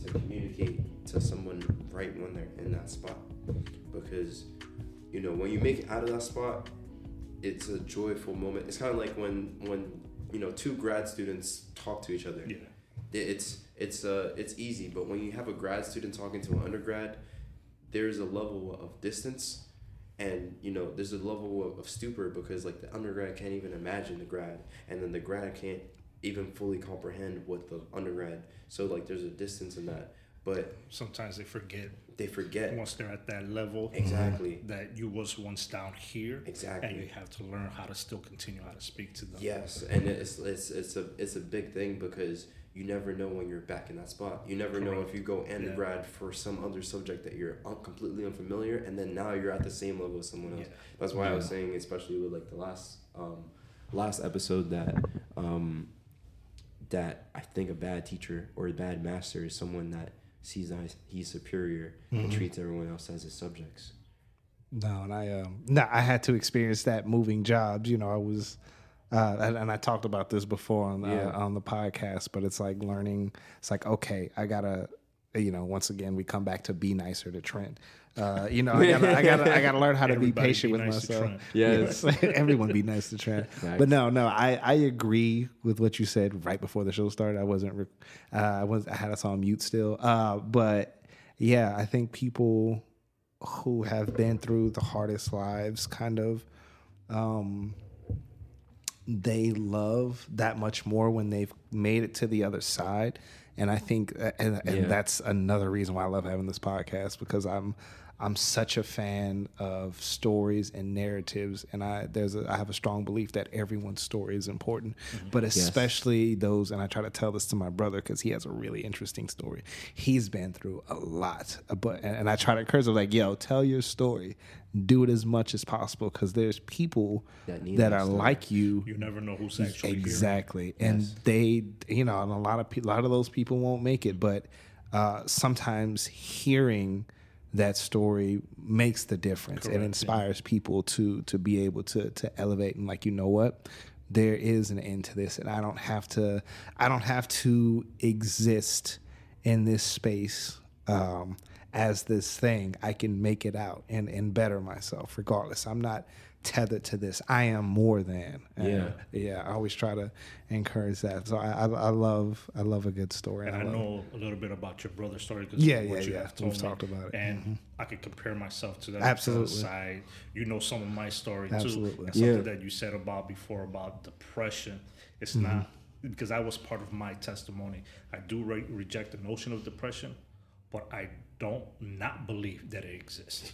to communicate to someone right when they're in that spot, because when you make it out of that spot, it's a joyful moment. It's kind of like when two grad students talk to each other. Yeah. It's easy, but when you have a grad student talking to an undergrad, there's a level of distance, and there's a level of stupor, because like the undergrad can't even imagine the grad, and then the grad can't even fully comprehend what the undergrad. So like there's a distance in that, but sometimes they forget once they're at that level. Exactly. That you was once down here. Exactly. And you have to learn how to still continue how to speak to them. Yes, and it's a big thing, because you never know when you're back in that spot. You never know if you go undergrad for some other subject that you're completely unfamiliar, and then now you're at the same level as someone else. Yeah. That's why I was saying, especially with like the last episode, that I think a bad teacher or a bad master is someone that sees that he's superior and treats everyone else as his subjects. No, and I had to experience that moving jobs. I was. And I talked about this before on the podcast, but it's like learning. It's like, okay, I gotta, once again, we come back to be nicer to Trent. I gotta learn how to be patient with myself. Yes, everyone be nice to Trent. Nice. But no, I agree with what you said right before the show started. I had us on mute still. But yeah, I think people who have been through the hardest lives kind of. They love that much more when they've made it to the other side. And I think, and that's another reason why I love having this podcast, because I'm such a fan of stories and narratives, and I have a strong belief that everyone's story is important, but especially those. And I try to tell this to my brother because he has a really interesting story. He's been through a lot, and I try to encourage him, like, yo, tell your story, do it as much as possible, because there's people that are like you. You never know who's actually exactly, hearing. And they, and a lot of those people won't make it, but sometimes hearing that story makes the difference. Correct, and inspires people to be able to elevate and, like, what, there is an end to this, and I don't have to exist in this space as this thing. I can make it out and better myself regardless. I'm not tethered to this. I am more than. I always try to encourage that. So I love a good story. And I know a little bit about your brother's story. We've talked about it. And I could compare myself to that. Absolutely. Side. Some of my story Absolutely. too. And something that you said before about depression. It's not, because that was part of my testimony. I do reject the notion of depression, but I don't not believe that it exists.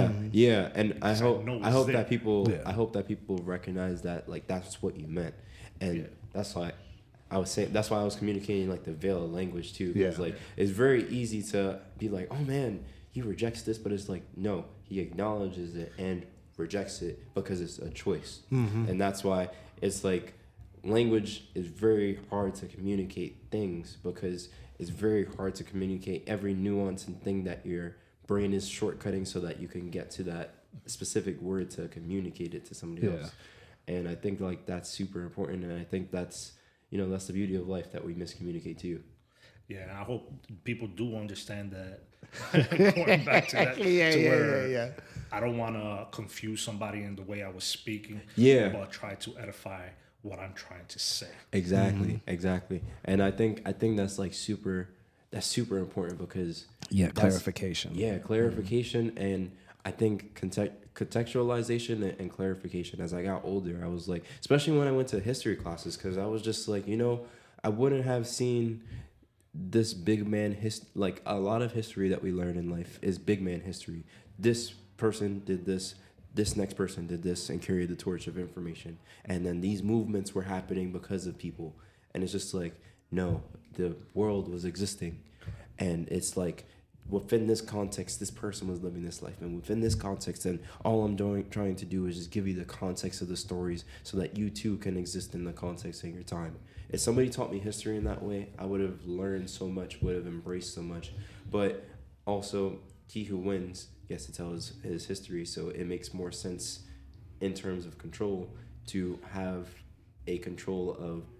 And I hope that people recognize that, like, that's what you meant, and that's why I was saying, that's why I was communicating like the veil of language too, because like it's very easy to be like, oh man, he rejects this, but it's like, no, he acknowledges it and rejects it because it's a choice, and that's why it's like language is very hard to communicate things, because it's very hard to communicate every nuance and thing that your brain is shortcutting so that you can get to that specific word to communicate it to somebody else. And I think like that's super important, and I think that's that's the beauty of life, that we miscommunicate too. Yeah, and I hope people do understand that. Going back to that, I don't want to confuse somebody in the way I was speaking. But try to edify what I'm trying to say. Exactly. And I think that's like super important, because clarification. Clarification, and I think contextualization and clarification. As I got older, I was like, especially when I went to history classes, because I was just like, I wouldn't have seen this big man like a lot of history that we learn in life is big man history. This person did this. This next person did this and carried the torch of information. And then these movements were happening because of people. And it's just like, no, the world was existing. And it's like, within this context, this person was living this life. And within this context, and all I'm trying to do is just give you the context of the stories so that you too can exist in the context of your time. If somebody taught me history in that way, I would have learned so much, would have embraced so much. But also, he who wins gets to tell his history, so it makes more sense in terms of control to have a control of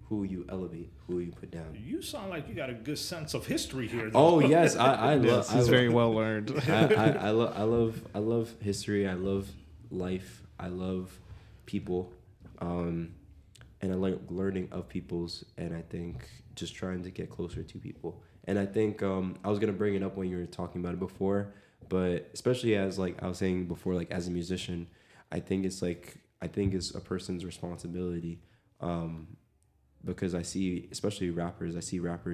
who you elevate, who you put down. You sound like you got a good sense of history here, though. Oh yes, I love. It's very well learned. I love history. I love life. I love people, and I like learning of people's. And I think just trying to get closer to people. And I think I was gonna bring it up when you were talking about it before, but especially as like I was saying before, like as a musician, I think it's a person's responsibility. Because I see, especially rappers, as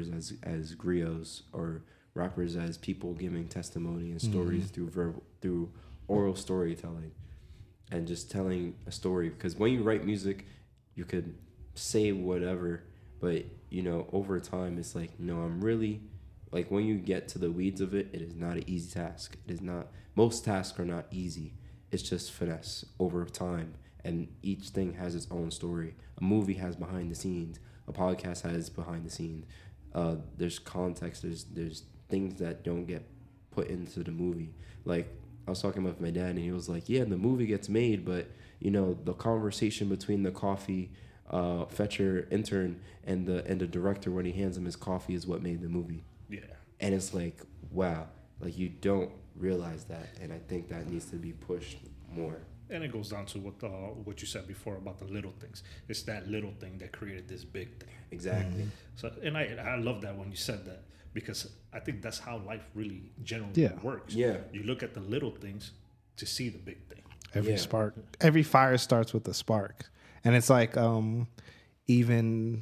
griots or rappers as people giving testimony and stories through oral storytelling and just telling a story. Because when you write music, you could say whatever, but over time, it's like, no, I'm really like when you get to the weeds of it, it is not an easy task. It is not. Most tasks are not easy. It's just finesse over time. And each thing has its own story. A movie has behind the scenes. A podcast has behind the scenes. There's context. There's things that don't get put into the movie. Like I was talking with my dad, and he was like, "Yeah, the movie gets made, but the conversation between the coffee fetcher intern and the director when he hands him his coffee is what made the movie." Yeah. And it's like, wow, like you don't realize that, and I think that needs to be pushed more. And it goes down to what you said before about the little things. It's that little thing that created this big thing. Exactly. Mm-hmm. So, and I love that when you said that, because I think that's how life really generally works. Yeah. You look at the little things to see the big thing. Every spark, every fire starts with a spark, and it's like even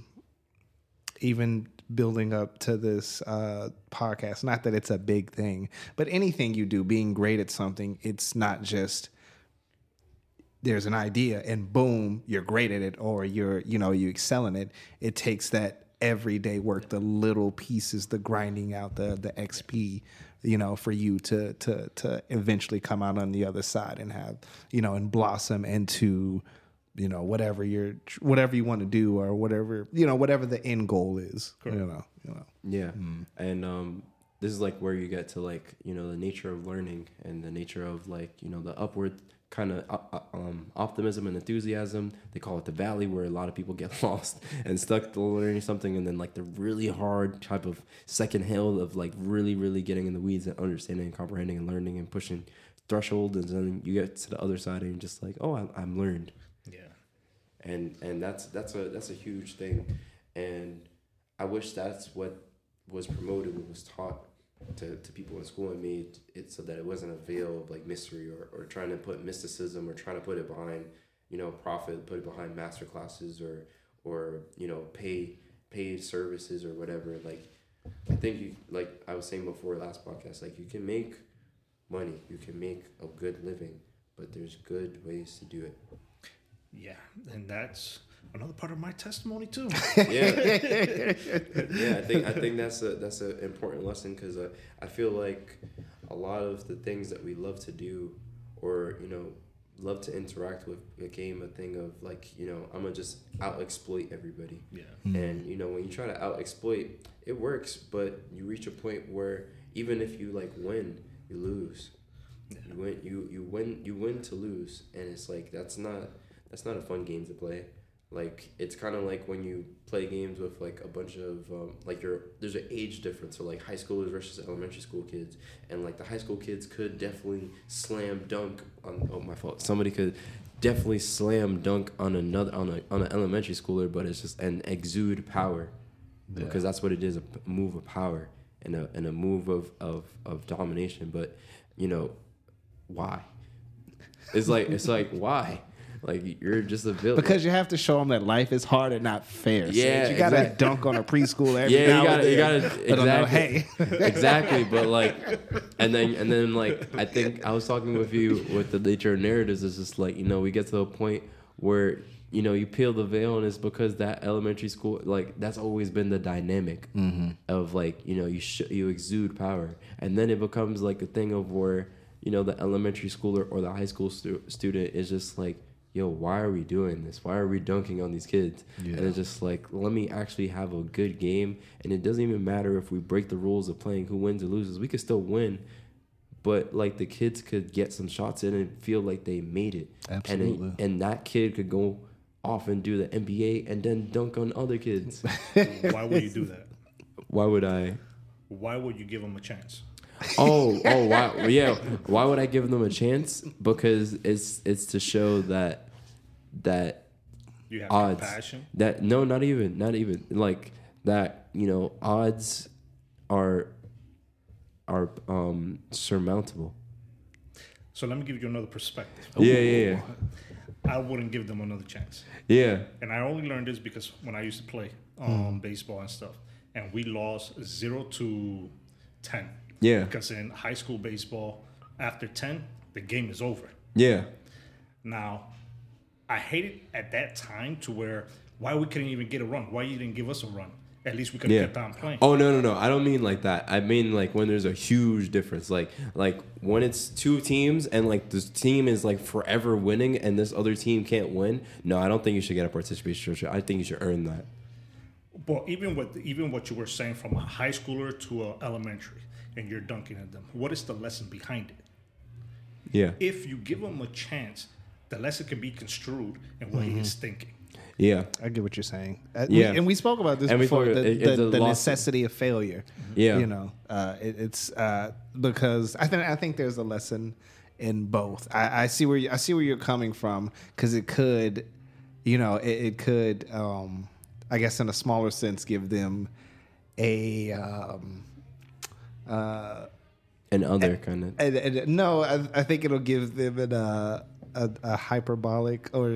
building up to this podcast. Not that it's a big thing, but anything you do, being great at something, it's not just. There's an idea and boom, you're great at it, or you excel in it. It takes that everyday work, the little pieces, the grinding out, the XP, for you to eventually come out on the other side and have, and blossom into, whatever you want to do, or whatever the end goal is. Correct. Yeah. And this is like where you get to like, the nature of learning and the nature of like, the upward kind of optimism and enthusiasm. They call it the valley, where a lot of people get lost and stuck to learning something, and then like the really hard type of second hill of like really, really getting in the weeds and understanding and comprehending and learning and pushing thresholds, and then you get to the other side and you're just like, oh, I'm learned. Yeah. And that's a huge thing, and I wish that's what was promoted, what was taught to people in school, and made it so that it wasn't a veil of like mystery or trying to put mysticism or trying to put it behind profit, put it behind master classes or paid services or whatever. Like I think you, like I was saying before last podcast, like you can make money, you can make a good living, but there's good ways to do it. Yeah, and that's another part of my testimony too. Yeah, I think that's an important lesson, because I feel like a lot of the things that we love to do, or love to interact with, became a thing of like I'm gonna just out exploit everybody. Yeah. And when you try to out exploit, it works, but you reach a point where even if you like win, you lose. Yeah. You win to lose, and it's like that's not a fun game to play. Like it's kind of like when you play games with like a bunch of there's an age difference, so like high schoolers versus elementary school kids, and like the high school kids could definitely slam dunk on somebody could definitely slam dunk on an elementary schooler, but it's just an exude power, because that's what it is, a move of power and a move of domination. But why? It's like why? Like you're just a villain. Because you have to show them that life is hard and not fair. Yeah, so you gotta dunk on a preschool every now and then. You gotta exactly. Hey. Exactly, but like, and then like I think I was talking with you with the nature of narratives. It's just like we get to a point where you peel the veil, and it's because that elementary school, like that's always been the dynamic of like you exude power, and then it becomes like a thing of where the elementary schooler or the high school student is just like, yo, why are we doing this? Why are we dunking on these kids? Yeah. And it's just like, let me actually have a good game. And it doesn't even matter if we break the rules of playing who wins or loses. We could still win. But like the kids could get some shots in and feel like they made it. Absolutely. And that kid could go often do the NBA and then dunk on other kids. Why would you do that? Why would I? Why would you give them a chance? Why? Yeah, why would I give them a chance? Because it's to show that you have odds, compassion. that no, not even like that. Odds are surmountable. So let me give you another perspective. Yeah. I wouldn't give them another chance. Yeah. And I only learned this because when I used to play baseball and stuff, and we lost 0-10. Yeah. Because in high school baseball, after 10, the game is over. Yeah. Now, I hated at that time to where why we couldn't even get a run. Why you didn't give us a run? At least we could have kept on playing. Oh, no. I don't mean like that. I mean like when there's a huge difference. Like when it's two teams and like this team is like forever winning and this other team can't win. No, I don't think you should get a participation trophy. I think you should earn that. But even what you were saying from a high schooler to a elementary, and you're dunking at them, what is the lesson behind it? Yeah. If you give them a chance, the lesson can be construed in what he is thinking. Yeah. I get what you're saying. Yeah. We spoke about this before, the necessity of failure. Yeah. It's because I think there's a lesson in both. I see where you're coming from, because it could, it could, I guess in a smaller sense, give them another kind of. No, I think it'll give them a hyperbolic or.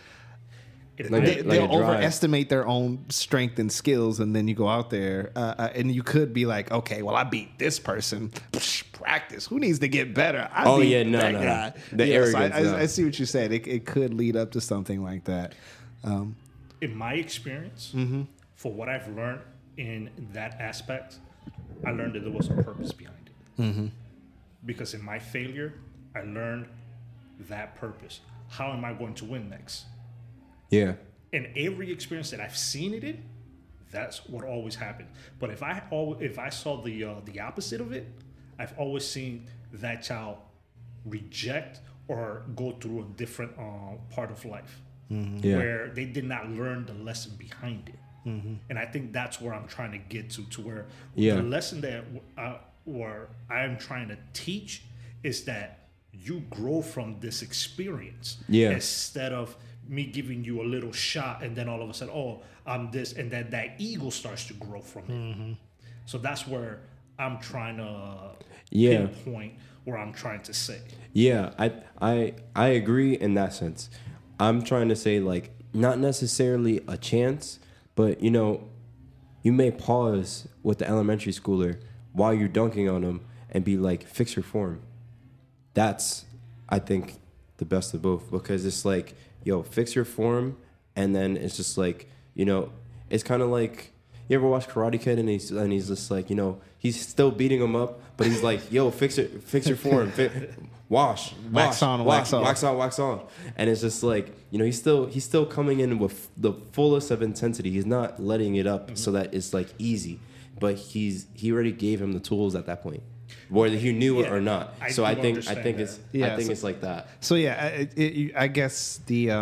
They'll overestimate their own strength and skills, and then you go out there and you could be like, okay, well, I beat this person. Practice. Who needs to get better? I beat that guy. The arrogance. So I see what you said. It could lead up to something like that. In my experience, for what I've learned in that aspect, I learned that there was a purpose behind it. Because in my failure, I learned that purpose. How am I going to win next? Yeah. In every experience that I've seen it in, that's what always happened. But if I saw the opposite of it, I've always seen that child reject or go through a different part of life where they did not learn the lesson behind it. And I think that's where I'm trying to get to where the lesson that where I'm trying to teach is that you grow from this experience instead of me giving you a little shot and then all of a sudden, oh, I'm this, and then that ego starts to grow from it. So that's where I'm trying to pinpoint where I'm trying to say. Yeah, I agree in that sense. I'm trying to say, like, not necessarily a chance, but, you may pause with the elementary schooler while you're dunking on them and be like, fix your form. That's, I think, the best of both, because it's like, yo, fix your form, and then it's just like, it's kind of like, you ever watch Karate Kid and he's just like, he's still beating him up, but he's like, yo, fix your form, wax on, wax on, and it's just like, he's still coming in with the fullest of intensity. He's not letting it up so that it's like easy, but he already gave him the tools at that point, whether he knew it or not. I think it's like that. So I guess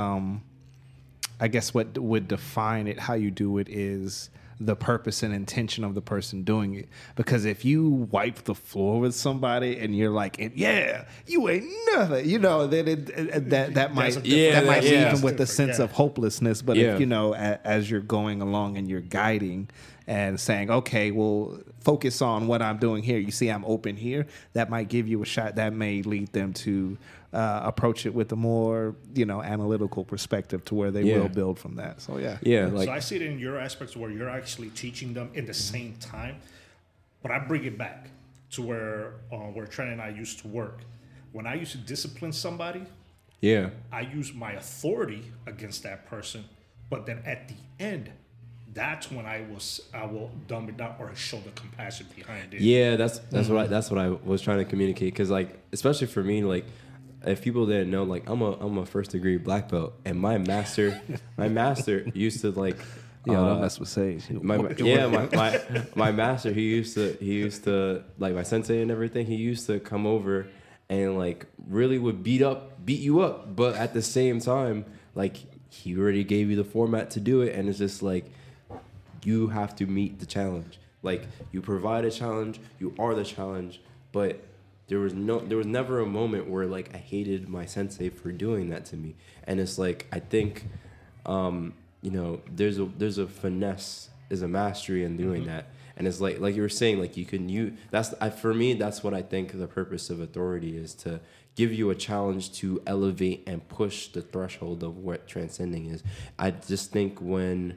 what would define it, how you do it, is the purpose and intention of the person doing it. Because if you wipe the floor with somebody and you're like, yeah, you ain't nothing, then that might leave them with a sense of hopelessness. But if as you're going along and you're guiding and saying, okay, well, focus on what I'm doing here. You see, I'm open here. That might give you a shot. That may lead them to approach it with a more, analytical perspective to where they will build from that. So, so I see it in your aspects where you're actually teaching them in the same time. But I bring it back to where Trent and I used to work. When I used to discipline somebody, I use my authority against that person. But then at the end, that's when I will dumb it down or show the compassion behind it. Yeah, that's what I was trying to communicate, because like, especially for me, like, if people didn't know, like, I'm a first degree black belt, and my master used to like. Don't mess with Sage. My master, he used to like, my sensei and everything. He used to come over and like really would beat you up, but at the same time, like, he already gave you the format to do it, and it's just like you have to meet the challenge. Like, you provide a challenge, you are the challenge, but there was never a moment where like I hated my sensei for doing that to me. And it's like, I think there's a finesse, there's a mastery in doing that. And it's like you were saying, like for me, that's what I think the purpose of authority is, to give you a challenge to elevate and push the threshold of what transcending is. I just think when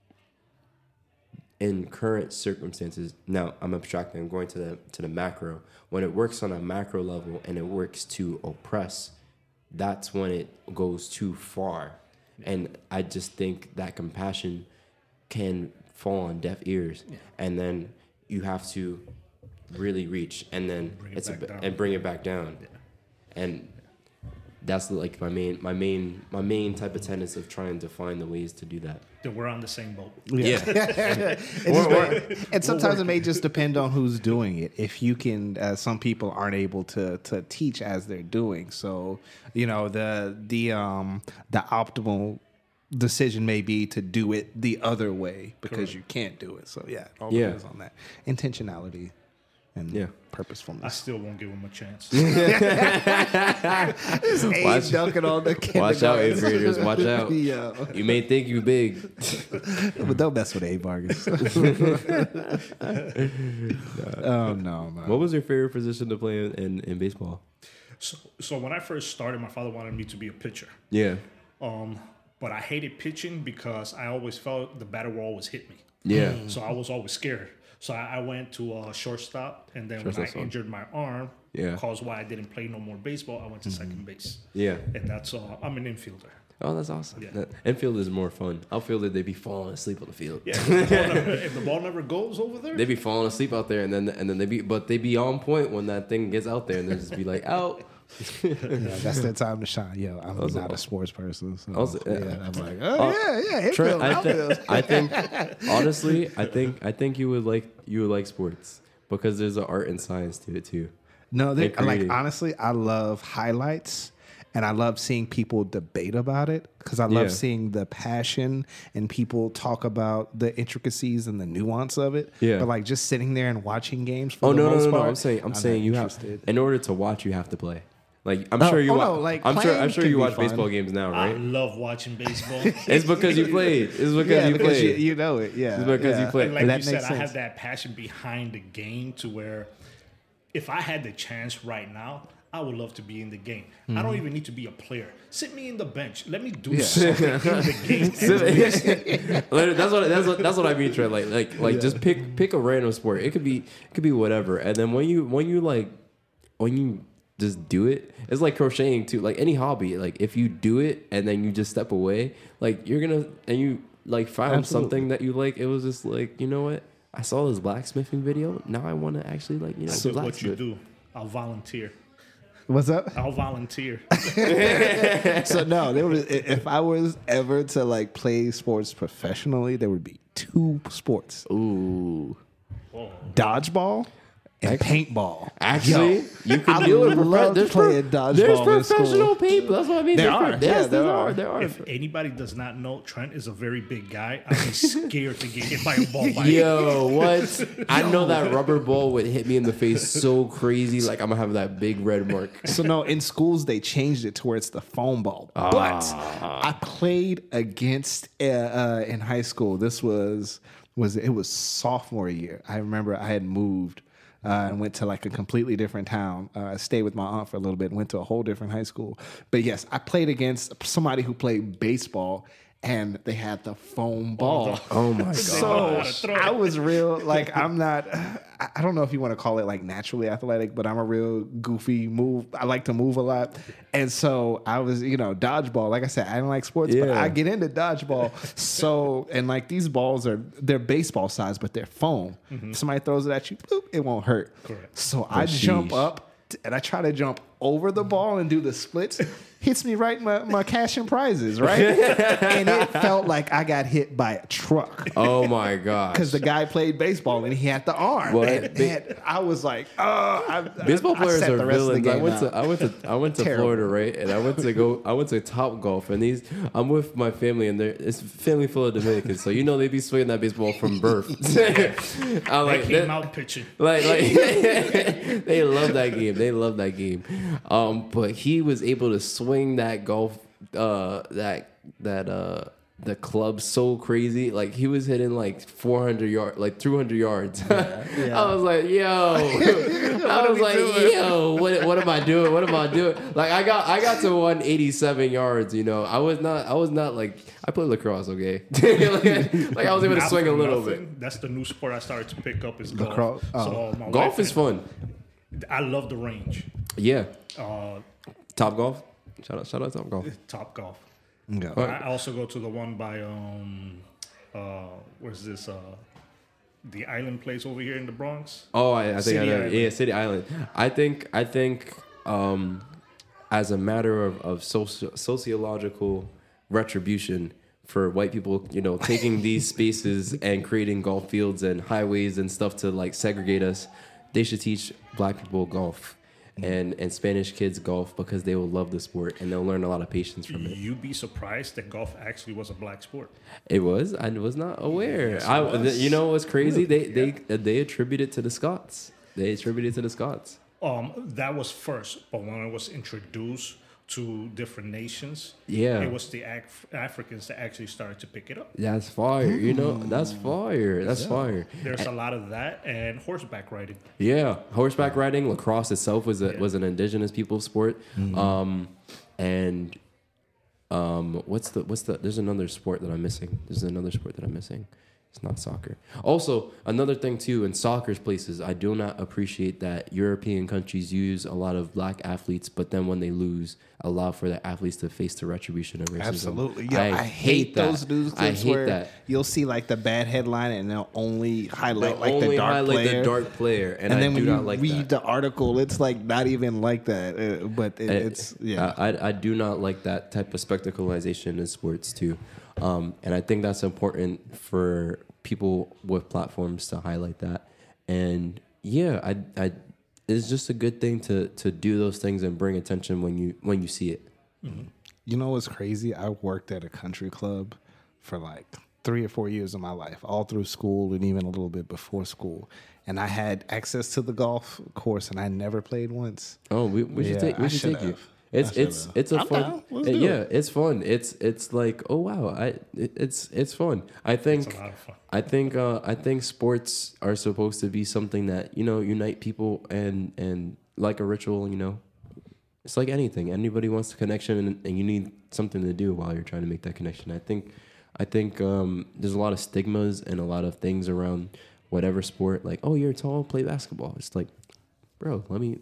in current circumstances, now I'm abstracting, I'm going to the macro, when it works on a macro level and it works to oppress, that's when it goes too far. And I just think that compassion can fall on deaf ears, and then you have to really reach, and then bring it back down. Yeah. And that's like my main type of tenets of trying to find the ways to do that. Then we're on the same boat. Yeah. And sometimes it may just depend on who's doing it. If you can, some people aren't able to teach as they're doing. So, the optimal decision may be to do it the other way because you can't do it. So all depends on that intentionality and purposefulness. I still won't give him a chance. Dunking on the watch out, 8th graders. Watch out. Yeah. You may think you big, but don't mess with A Vargas. Oh no, man. What was your favorite position to play in baseball? So when I first started, my father wanted me to be a pitcher. Yeah. But I hated pitching because I always felt the batter will always hit me. Yeah. So I was always scared. So I went to shortstop, and then when I injured my arm, caused why I didn't play no more baseball, I went to second base. Yeah. And that's I'm an infielder. Oh, that's awesome. Yeah. Infield is more fun. Outfielder, they be falling asleep on the field. Yeah. If the ball never goes over there, they be falling asleep out there, and then they be on point when that thing gets out there, and they just be like out. That's their time to shine. Yo, I'm not a sports person. So I'm like, Trent, I think honestly, I think you would like sports because there's an art and science to it too. No, honestly, I love highlights. And I love seeing people debate about it because I love seeing the passion and people talk about the intricacies and the nuance of it. Yeah. But like just sitting there and watching games for the most part. I'm saying you have, in order to watch, you have to play. Like I'm sure you watch baseball games now, right? I love watching baseball. It's because you played. It's because you played. You know it. Yeah. It's because you played. And like you said, I have that passion behind the game to where if I had the chance right now, I would love to be in the game. I don't even need to be a player. Sit me in the bench. Let me do something in the game. That's what I mean, Trent. Like just pick a random sport. It could be whatever. And then when you just do it, it's like crocheting too. Like any hobby. Like if you do it and then you just step away, like you're gonna and you like found something that you like. It was just like, you know what? I saw this blacksmithing video. Now I want to actually So what you do? I'll volunteer. What's up? I'll volunteer. So no, if I was ever to like play sports professionally, there would be 2 sports. Ooh. Dodgeball and paintball. Actually, you can do it. There's playing dodgeball. There's professional paintball. That's what I mean. There are. If anybody does not know, Trent is a very big guy. I'd be scared to get hit by a ball. Yo, what? I know that rubber ball would hit me in the face so crazy. Like I'm gonna have that big red mark. So no, in schools they changed it to where it's the foam ball. But I played against in high school. This was sophomore year. I remember I had moved. And went to like a completely different town. Stayed with my aunt for a little bit and went to a whole different high school. But yes, I played against somebody who played baseball and they had the foam ball. Oh my God. So I was real, like I don't know if you want to call it like naturally athletic, but I'm a real goofy move. I like to move a lot. And so I was, dodgeball. Like I said, I don't like sports, but I get into dodgeball. So, and like these balls they're baseball size, but they're foam. Mm-hmm. If somebody throws it at you, boop, it won't hurt. Correct. So I jump up and I try to jump over the ball and do the splits, hits me right in my cash and prizes, right? And it felt like I got hit by a truck. Oh my gosh. Because the guy played baseball and he had the arm. And I was like, baseball players are villains. I went to Florida, right? And I went to Top Golf, and I'm with my family, and it's a family full of Dominicans, so they be swinging that baseball from birth. They came out pitching. Like they love that game. They love that game. But he was able to swing that golf the club so crazy. Like he was hitting like 400 yards, like 200 yards. Yeah. I was like, yo. What am I doing? What am I doing? Like I got to 187 yards, I was not like, I played lacrosse, okay? like I was able to swing a little bit. That's the new sport I started to pick up is golf. So golf is fun. I love the range. Yeah. Top Golf. Shout out Top Golf. Top Golf. Okay. I also go to the one by where's this the island place over here in the Bronx. Oh, I think I know. Yeah, City Island. I think as a matter of sociological retribution for white people, taking these spaces and creating golf fields and highways and stuff to like segregate us, they should teach black people golf. And Spanish kids golf because they will love the sport and they'll learn a lot of patience from it. You'd be surprised that golf actually was a black sport. It was. I was not aware. You know what's crazy? They attribute it to the Scots. That was first, but when it was introduced to different nations, it was the Africans that actually started to pick it up. That's fire. That's fire. That's fire. There's a lot of that and horseback riding. Yeah, horseback riding. Lacrosse itself was an indigenous people sport. Mm-hmm. What's the? There's another sport that I'm missing. It's not soccer. Also, another thing too, in soccer's places, I do not appreciate that European countries use a lot of black athletes, but then when they lose, allow for the athletes to face the retribution of racism. Absolutely. Yeah, I hate those news clips where you'll see like the bad headline and they'll only highlight the dark player. And then when you read the article, it's like not even like that. But it's. I do not like that type of spectacleization in sports too. And I think that's important for people with platforms to highlight that. And it's just a good thing to do those things and bring attention when you see it. Mm-hmm. You know what's crazy? I worked at a country club for like 3 or 4 years of my life, all through school and even a little bit before school. And I had access to the golf course, and I never played once. Oh, we should take you. It's a fun. It's fun. It's like, oh wow, it's fun. I think it's a lot of fun. I think sports are supposed to be something that unite people and like a ritual. It's like anything. Anybody wants a connection, and you need something to do while you're trying to make that connection. I think there's a lot of stigmas and a lot of things around whatever sport. Like, oh, you're tall, play basketball. It's like, bro, let me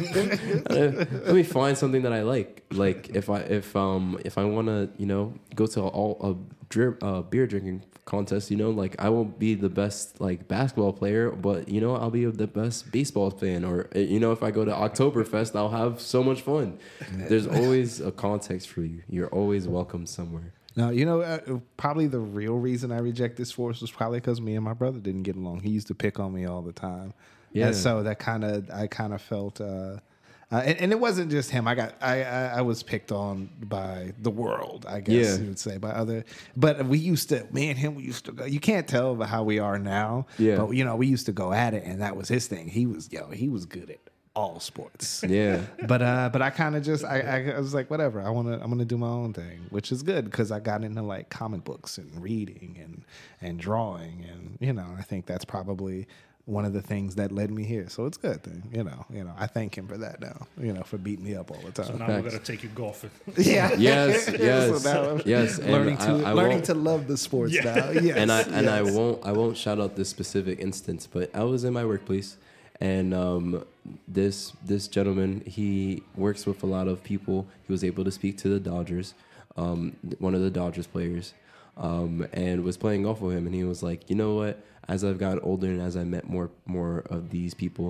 find something that I like. Like if I want to go to a beer drinking contest, like I won't be the best like basketball player, but I'll be the best baseball fan. Or if I go to Oktoberfest, I'll have so much fun. There's always a context for you. You're always welcome somewhere. Now, probably the real reason I rejected sports was probably because me and my brother didn't get along. He used to pick on me all the time. Yeah. And so I kind of felt, and it wasn't just him. I was picked on by the world, I guess you would say, by other. But we used to go. You can't tell by how we are now. Yeah. But we used to go at it, and that was his thing. He was good at all sports. Yeah. But I kind of just I was like, whatever. I'm gonna do my own thing, which is good because I got into like comic books and reading and drawing, and I think that's probably one of the things that led me here. So it's good then, I thank him for that now, for beating me up all the time. So now we're going to take you golfing. Yeah. Yes. Yes. Learning to love the sports now. Yes. And I won't shout out this specific instance, but I was in my workplace and this gentleman, he works with a lot of people. He was able to speak to the Dodgers, one of the Dodgers players, and was playing golf with him. And he was like, you know what? As I've gotten older and as I met more of these people,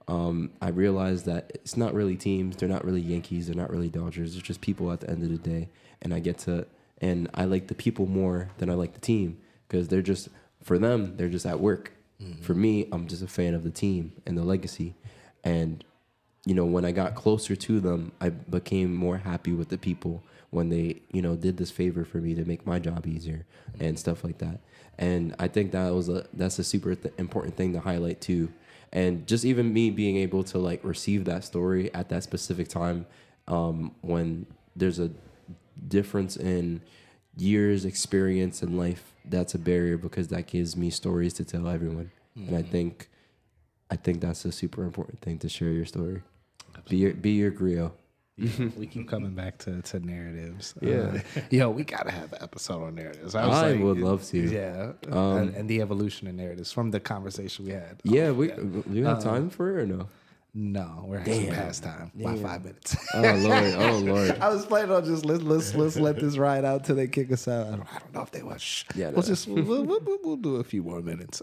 I realized that it's not really teams. They're not really Yankees. They're not really Dodgers. They're just people at the end of the day. And I like the people more than I like the team because for them, they're just at work. Mm-hmm. For me, I'm just a fan of the team and the legacy. And, when I got closer to them, I became more happy with the people when they, did this favor for me to make my job easier and stuff like that. And I think that's a super important thing to highlight too. And just even me being able to like receive that story at that specific time, when there's a difference in years experience in life, that's a barrier because that gives me stories to tell everyone. Mm-hmm. And I think that's a super important thing to share your story. Absolutely. Be your griot. We keep coming back to narratives. Yeah. We gotta have an episode on narratives. I would love to. Yeah, and the evolution of narratives from the conversation we had. Yeah, do you have time for it or no? No, we're actually past time by 5 minutes. Oh Lord! I was planning on just let's let this ride out till they kick us out. I don't know if they will. Yeah, we'll do a few more minutes.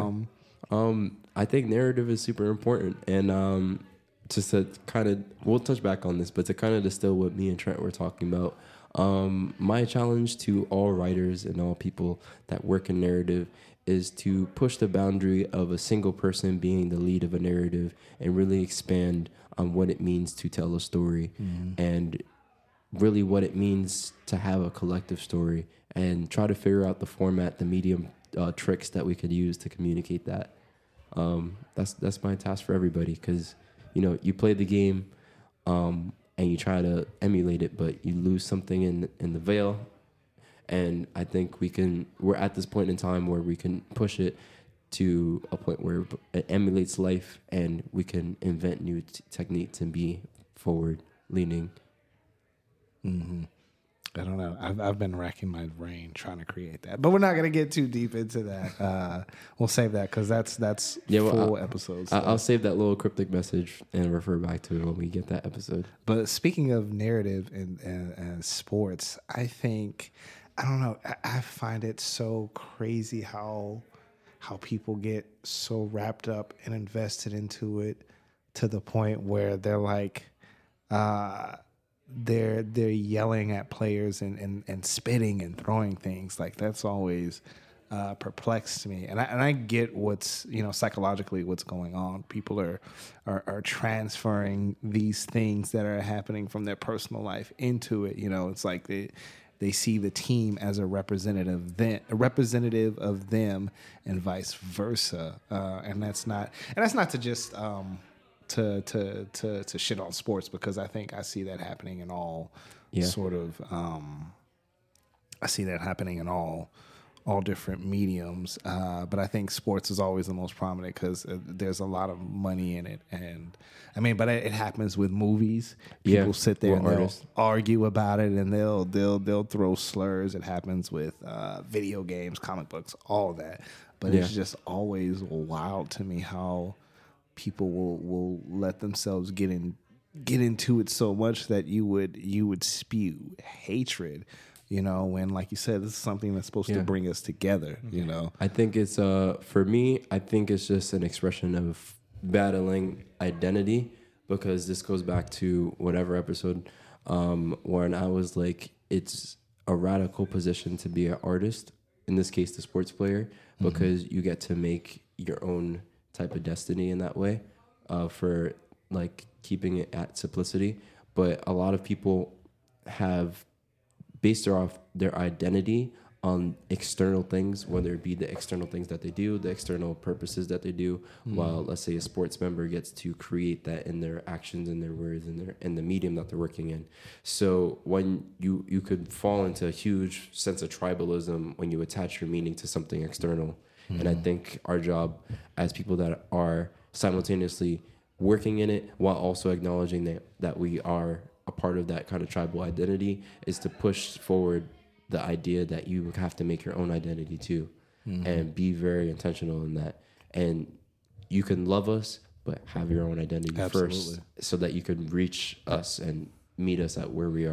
I think narrative is super important, and just to kind of, we'll touch back on this, but to kind of distill what me and Trent were talking about, my challenge to all writers and all people that work in narrative is to push the boundary of a single person being the lead of a narrative and really expand on what it means to tell a story and really what it means to have a collective story and try to figure out the format, the medium tricks that we could use to communicate that. That's my task for everybody because you play the game and you try to emulate it, but you lose something in the veil. And I think we're at this point in time where we can push it to a point where it emulates life and we can invent new techniques and be forward leaning. Mm-hmm. I don't know. I've been racking my brain trying to create that, but we're not gonna get too deep into that. We'll save that because that's full episodes. I'll save that little cryptic message and refer back to it when we get that episode. But speaking of narrative and sports, I don't know. I find it so crazy how people get so wrapped up and invested into it to the point where they're like. They're yelling at players and spitting and throwing things. Like that's always perplexed me. And I get what's psychologically what's going on. People are transferring these things that are happening from their personal life into it. It's like they see the team as a representative of them and vice versa. And that's not to just to shit on sports because I think I see that happening in all sort of I see that happening in all different mediums, but I think sports is always the most prominent because there's a lot of money in it, and but it happens with movies. People sit there and they'll argue about it, and they'll throw slurs. It happens with video games, comic books, all of that. But it's just always wild to me how people will let themselves get into it so much that you would spew hatred, when, like you said, this is something that's supposed to bring us together, I think it's for me, I think it's just an expression of battling identity because this goes back to whatever episode when I was like, it's a radical position to be an artist, in this case the sports player, because you get to make your own type of destiny in that way, for like keeping it at simplicity. But a lot of people have based their identity on external things, whether it be the external things that they do, the external purposes that they do, while let's say a sports member gets to create that in their actions and their words and in the medium that they're working in. So when you could fall into a huge sense of tribalism when you attach your meaning to something external. And I think our job as people that are simultaneously working in it while also acknowledging that we are a part of that kind of tribal identity is to push forward the idea that you have to make your own identity too, and be very intentional in that. And you can love us, but have your own identity first so that you can reach us and meet us at where we are.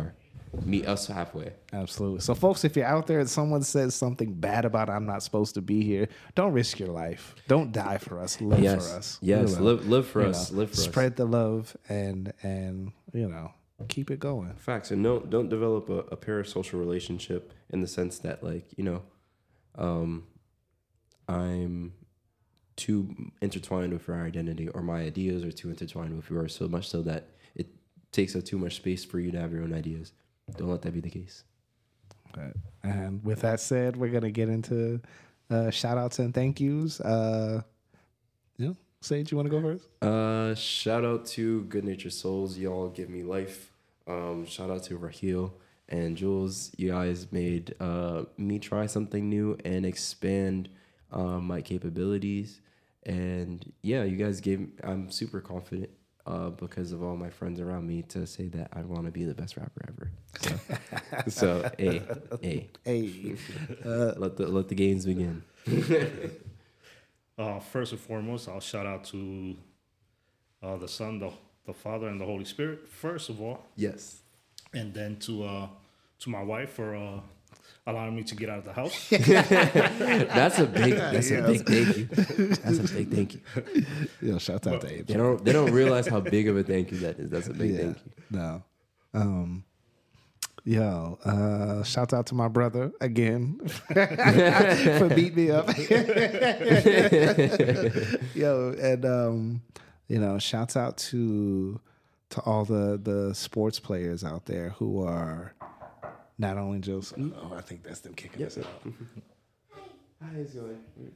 meet us halfway. Absolutely. So, folks, if you're out there and someone says something bad about I'm not supposed to be here, don't risk your life. Don't die for us. Live for us. Yes, live for us. Live for us. Spread the love and keep it going. Facts. And don't develop a parasocial relationship in the sense that, like, I'm too intertwined with your identity, or my ideas are too intertwined with yours, so much so that it takes up too much space for you to have your own ideas. Don't let that be the case. Right. And with that said, we're going to get into shout outs and thank yous. Sage, you want to go first? Shout out to Good Natured Souls. Y'all give me life. Shout out to Raheel and Jules. You guys made me try something new and expand my capabilities. And yeah, you guys I'm super confident because of all my friends around me to say that I want to be the best rapper ever. So hey. Let the games begin. First and foremost, I'll shout out to the Son, the Father, and the Holy Spirit. First of all, yes, and then to my wife for allowing me to get out of the house. That's a big thank you. That's a big thank you. Yo, shout out to Abe. They don't realize how big of a thank you that is. That's a big thank you. No. Shout out to my brother again for beating me up. Shouts out to all the sports players out there who are not only just. Oh, I think that's them kicking us out. Hi, it's going.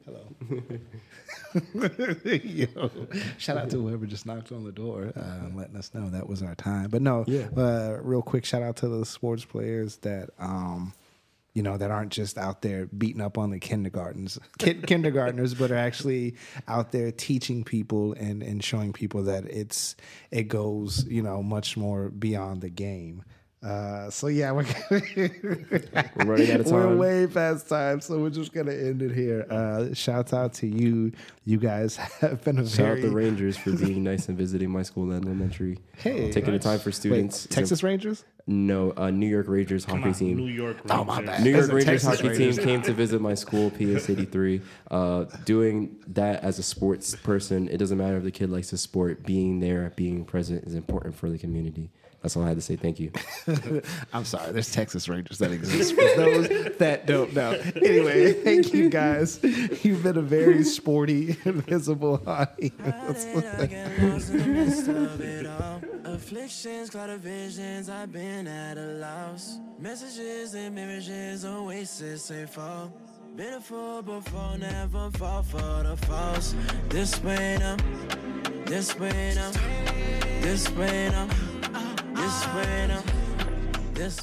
Hello. Yo, shout out to whoever just knocked on the door, letting us know that was our time. But no, real quick shout out to the sports players that that aren't just out there beating up on the kindergartners, but are actually out there teaching people and showing people that it goes much more beyond the game. We're running out of time. We're way past time, so we're just gonna end it here. Shouts out to you. You guys have been shout out the Rangers for being nice and visiting my school in elementary. Hey, taking the time for students. Wait, Texas Rangers? No, New York Rangers hockey team. New York Rangers. Oh, my bad. New York Rangers hockey team came to visit my school, PS 83. Doing that as a sports person, it doesn't matter if the kid likes the sport. Being there, being present is important for the community. That's all I had to say. Thank you. I'm sorry. There's Texas Rangers that exist for those that don't know. Anyway, thank you guys. You've been a very sporty, invisible audience. Afflictions, clouded visions, I've been at a loss. Messages and mirages, oasis, safe fall. Been a fool before, never fall for the false. This way now, this way now, this way now. This way now.